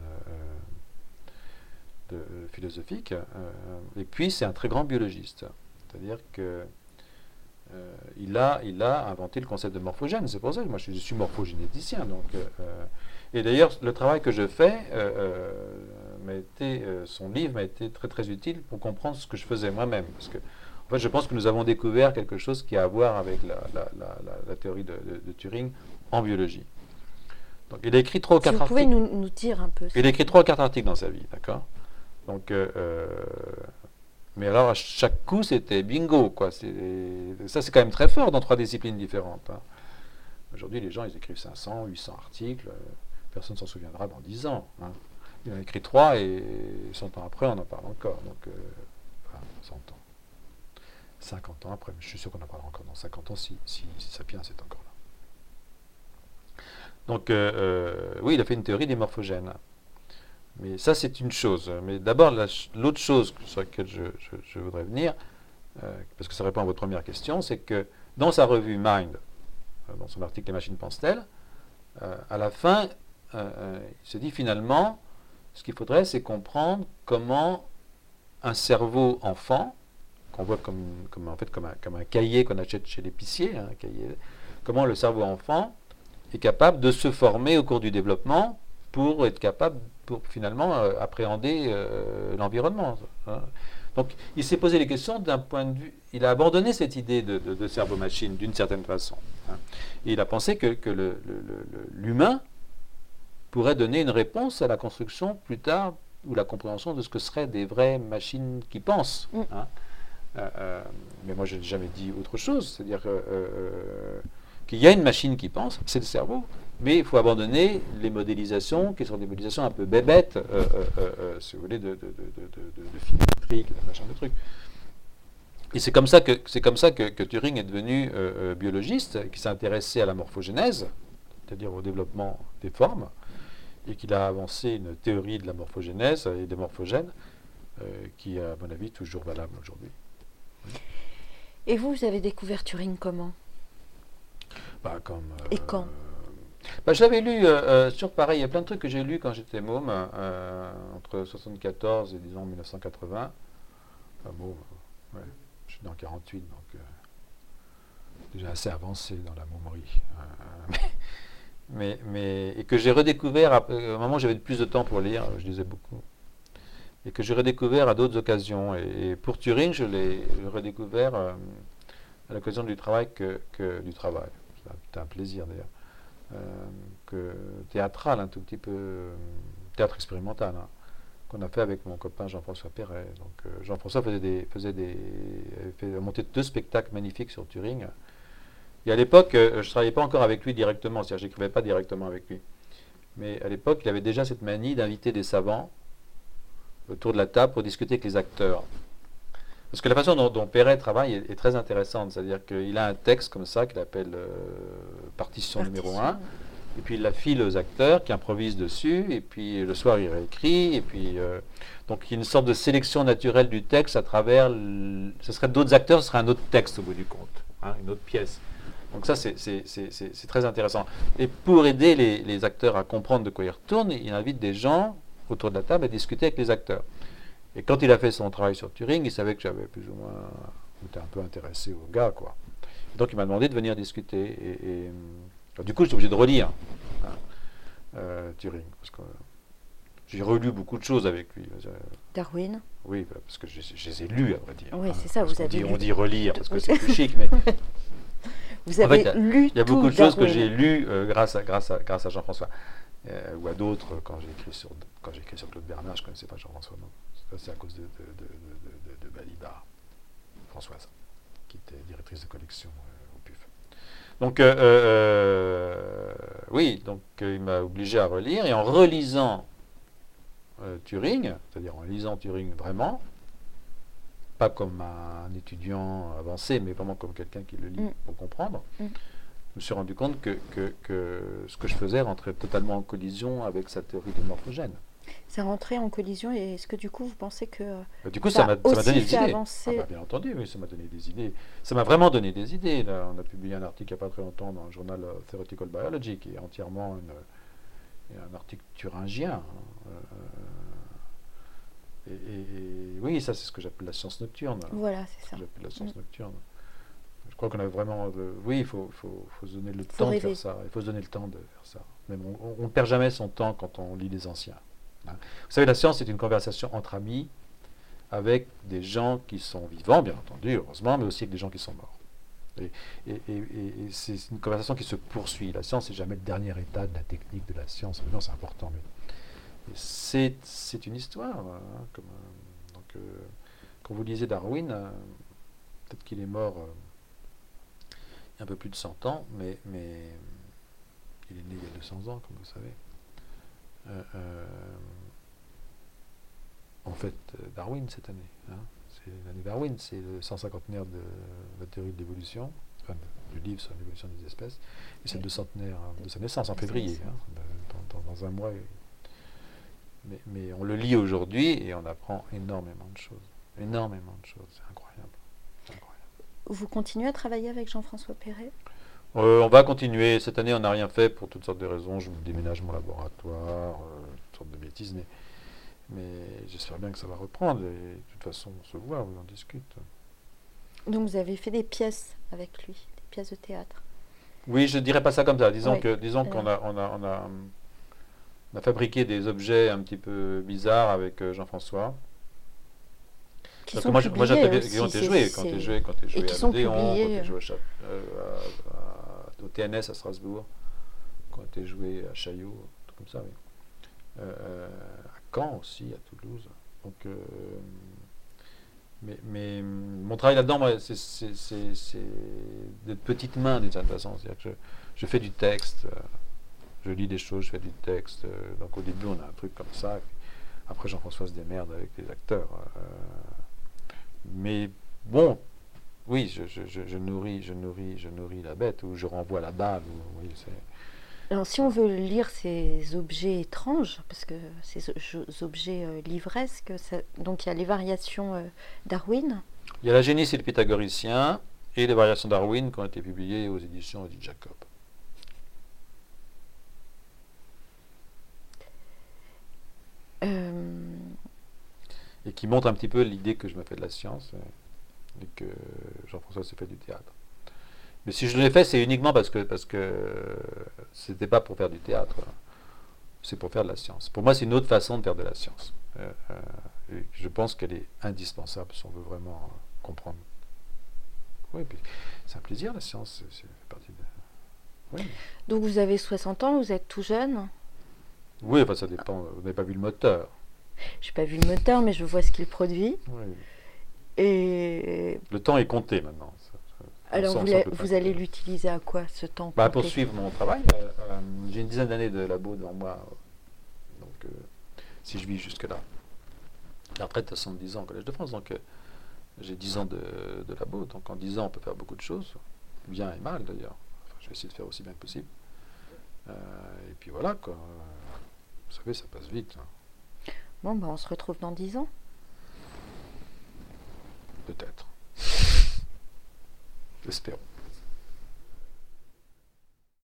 euh, de, euh, philosophique. Euh, et puis c'est un très grand biologiste, c'est-à-dire que euh, il, a, il a inventé le concept de morphogène. C'est pour ça que moi je suis, je suis morphogénéticien. Donc, euh, et d'ailleurs le travail que je fais euh, euh, m'a été, euh, son livre m'a été très très utile pour comprendre ce que je faisais moi-même, parce que en fait je pense que nous avons découvert quelque chose qui a à voir avec la, la, la, la, la théorie de, de, de Turing en biologie. Donc il a écrit trois ou quatre articles. Vous pouvez nous, nous dire un peu. Il a écrit trois ou quatre articles dans sa vie, d'accord. Donc euh, mais alors à chaque coup c'était bingo, quoi. Ça c'est quand même très fort dans trois disciplines différentes. Hein. Aujourd'hui les gens ils écrivent cinq cents, huit cents articles, personne ne s'en souviendra dans dix ans. Hein. Il en a écrit trois et cent ans après on en parle encore. Donc euh, enfin, cent ans. cinquante ans après, mais je suis sûr qu'on en parlera encore dans cinquante ans si, si, si Sapiens est encore là. Donc euh, euh, oui, il a fait une théorie des morphogènes. Mais ça, c'est une chose. Mais d'abord, l'autre chose sur laquelle je, je, je voudrais venir, euh, parce que ça répond à votre première question, c'est que dans sa revue Mind, euh, dans son article Les machines pensent-elles, euh, à la fin, euh, il se dit finalement, ce qu'il faudrait, c'est comprendre comment un cerveau enfant, qu'on voit comme, comme, en fait, comme, un, comme un cahier qu'on achète chez l'épicier, hein, un cahier, comment le cerveau enfant est capable de se former au cours du développement pour être capable, pour finalement euh, appréhender euh, l'environnement. Hein. Donc il s'est posé les questions d'un point de vue, il a abandonné cette idée de, de, de cerveau-machine d'une certaine façon. Hein. Et il a pensé que, que le, le, le, l'humain pourrait donner une réponse à la construction plus tard, ou la compréhension de ce que seraient des vraies machines qui pensent. Mm. Hein. Euh, euh, mais moi je n'ai jamais dit autre chose, c'est-à-dire euh, euh, qu'il y a une machine qui pense, c'est le cerveau, mais il faut abandonner les modélisations qui sont des modélisations un peu bébêtes, euh, euh, euh, si vous voulez, de, de, de, de, de, de fimétrique, de machin de trucs. Et c'est comme ça que, c'est comme ça que, que Turing est devenu euh, euh, biologiste, qui s'est intéressé à la morphogénèse, c'est-à-dire au développement des formes, et qu'il a avancé une théorie de la morphogénèse et des morphogènes euh, qui est, à mon avis, toujours valable aujourd'hui. Et vous, vous avez découvert Turing comment? Bah, comme, euh, Et quand? bah, Je l'avais lu euh, sur pareil, il y a plein de trucs que j'ai lus quand j'étais môme, euh, entre soixante-quatorze et disons mille neuf cent quatre-vingts. Enfin, môme, ouais, je suis né en quarante-huit, donc euh, déjà assez avancé dans la mômerie. Euh, mais, mais, et que j'ai redécouvert, à, à un moment où j'avais plus de temps pour lire, je lisais beaucoup. Et que j'ai redécouvert à d'autres occasions. Et, et pour Turing, je l'ai redécouvert euh, à l'occasion du travail que, que du travail. C'était un plaisir d'ailleurs. Euh, que théâtral, un tout petit peu euh, théâtre expérimental, hein, qu'on a fait avec mon copain Jean-François Perret. Donc euh, Jean-François faisait des, faisait des, fait monter deux spectacles magnifiques sur Turing. Et à l'époque, euh, je ne travaillais pas encore avec lui directement, c'est-à-dire que je n'écrivais pas directement avec lui. Mais à l'époque, il avait déjà cette manie d'inviter des savants autour de la table pour discuter avec les acteurs. Parce que la façon dont, dont Perret travaille est, est très intéressante, c'est-à-dire qu'il a un texte comme ça qu'il appelle euh, partition, partition numéro un, et puis il la file aux acteurs qui improvisent dessus, et puis le soir il réécrit, et puis euh, donc il y a une sorte de sélection naturelle du texte à travers, le, ce serait d'autres acteurs, ce serait un autre texte au bout du compte, hein, une autre pièce. Donc ça, c'est, c'est, c'est, c'est, c'est très intéressant. Et pour aider les, les acteurs à comprendre de quoi ils retournent, il invite des gens autour de la table à discuter avec les acteurs. Et quand il a fait son travail sur Turing, il savait que j'avais plus ou moins... J'étais un peu intéressé au gars, quoi. Et donc il m'a demandé de venir discuter. Et, et alors, du coup, j'étais obligé de relire hein, euh, Turing. Parce que j'ai relu beaucoup de choses avec lui. Darwin. Oui, parce que je, je les ai lus, à vrai dire. Oui, hein, c'est ça, vous avez dit, lu. On dit relire, parce que c'est plus chic, mais... Vous avez en fait, lu il y a tout beaucoup de choses que Darwin. j'ai lues euh, grâce, à, grâce, à, grâce à Jean-François. Euh, ou à d'autres, quand j'ai écrit sur, quand j'ai écrit sur Claude Bernard, je ne connaissais pas Jean-François, non. Ça, c'est à cause de, de, de, de, de, de Balibar, Françoise, qui était directrice de collection euh, au P U F. Donc, euh, euh, oui, donc euh, il m'a obligé à relire, et en relisant euh, Turing, c'est-à-dire en lisant Turing vraiment, pas comme un étudiant avancé, mais vraiment comme quelqu'un qui le lit mm. pour comprendre, mm. je me suis rendu compte que, que, que ce que je faisais rentrait totalement en collision avec sa théorie des morphogènes. Ça rentrait en collision, et est-ce que du coup vous pensez que bah, du coup ça m'a donné des idées avancer... ah, bah, bien entendu, oui, ça m'a donné des idées. Ça m'a vraiment donné des idées. Là, on a publié un article il n'y a pas très longtemps dans le journal Theoretical Biology, qui est entièrement une, un article turingien. Hein, euh, et, et, et oui, ça c'est ce que j'appelle la science nocturne. Voilà, c'est ça. J'appelle la science mm. nocturne. Je crois qu'on a vraiment... De... Oui, il faut, faut, faut se donner le faut temps rêver. de faire ça. Il faut se donner le temps de faire ça. Même on ne perd jamais son temps quand on lit les anciens. Hein. Vous savez, la science, c'est une conversation entre amis avec des gens qui sont vivants, bien entendu, heureusement, mais aussi avec des gens qui sont morts. Et, et, et, et c'est une conversation qui se poursuit. La science, c'est jamais le dernier état de la technique de la science. Non, c'est important, mais c'est, c'est une histoire. Hein, comme, euh, donc, euh, quand vous lisez Darwin, euh, peut-être qu'il est mort... Euh, un peu plus de cent ans, mais, mais il est né il y a deux cents ans, comme vous savez. Euh, euh, en fait, Darwin cette année. Hein, c'est l'année Darwin, c'est le cent cinquantenaire de la théorie de l'évolution, enfin, du livre sur l'évolution des espèces, et c'est le deux centenaire de sa naissance, en février, hein, dans, dans, dans un mois. Mais, mais on le lit aujourd'hui et on apprend énormément de choses. Énormément de choses, c'est incroyable. Vous continuez à travailler avec Jean-François Perret ? euh, On va continuer. Cette année, on n'a rien fait pour toutes sortes de raisons. Je déménage mon laboratoire, euh, toutes sortes de bêtises, mais, mais j'espère bien que ça va reprendre. Et de toute façon, on se voit, on en discute. Donc vous avez fait des pièces avec lui, des pièces de théâtre ? Oui, je ne dirais pas ça comme ça. Disons, oui. que, disons Alors. qu'on a, on a, on a, on a fabriqué des objets un petit peu bizarres avec Jean-François. Qui Parce sont que moi, publiés moi j'ai aussi, joué, quand tu joué, quand tu joué à l'Odéon, quand tu joué à, euh, à, à, au T N S à Strasbourg, quand tu joué à Chaillot, tout comme ça, oui. Euh, à Caen aussi, à Toulouse. Donc, euh, mais, mais mon travail là-dedans, c'est, c'est, c'est, c'est de petites mains d'une certaine façon. C'est-à-dire que je, je fais du texte, euh, je lis des choses, je fais du texte. Euh, donc au début, on a un truc comme ça. Après, Jean-François se démerde avec les acteurs. Euh, Mais bon, oui, je, je, je, je, nourris, je, nourris, je nourris la bête, ou je renvoie la balle. Ou, oui, c'est... Alors, si on veut lire ces objets étranges, parce que ces objets euh, livresques, ça, donc il y a les variations euh, Darwin. Il y a la Génie et le Pythagoricien, et les variations Darwin qui ont été publiées aux éditions Odile Jacob. Euh... Et qui montre un petit peu l'idée que je me fais de la science et que Jean-François s'est fait du théâtre. Mais si je l'ai fait, c'est uniquement parce que parce que c'était pas pour faire du théâtre, c'est pour faire de la science. Pour moi, c'est une autre façon de faire de la science. Euh, euh, et je pense qu'elle est indispensable si on veut vraiment comprendre. Oui, puis c'est un plaisir la science, c'est, c'est fait partie de... Oui. Donc vous avez soixante ans, vous êtes tout jeune. Oui, enfin ça dépend. Vous n'avez pas vu le moteur. Je n'ai pas vu le moteur, mais je vois ce qu'il produit. Oui. Et... Le temps est compté maintenant. Ça, ça, Alors, vous, la, vous allez l'utiliser à quoi, ce temps bah, pour suivre mon travail. Euh, euh, j'ai une dizaine d'années de labo devant moi. Donc, euh, si je vis jusque-là. La retraite à soixante-dix ans au Collège de France. Donc, euh, j'ai dix ans de, de labo. Donc, en dix ans, on peut faire beaucoup de choses. Bien et mal, d'ailleurs. Enfin, je vais essayer de faire aussi bien que possible. Euh, et puis voilà, quoi. Vous savez, ça passe vite. Hein. Bon, ben on se retrouve dans dix ans. Peut-être. Espérons.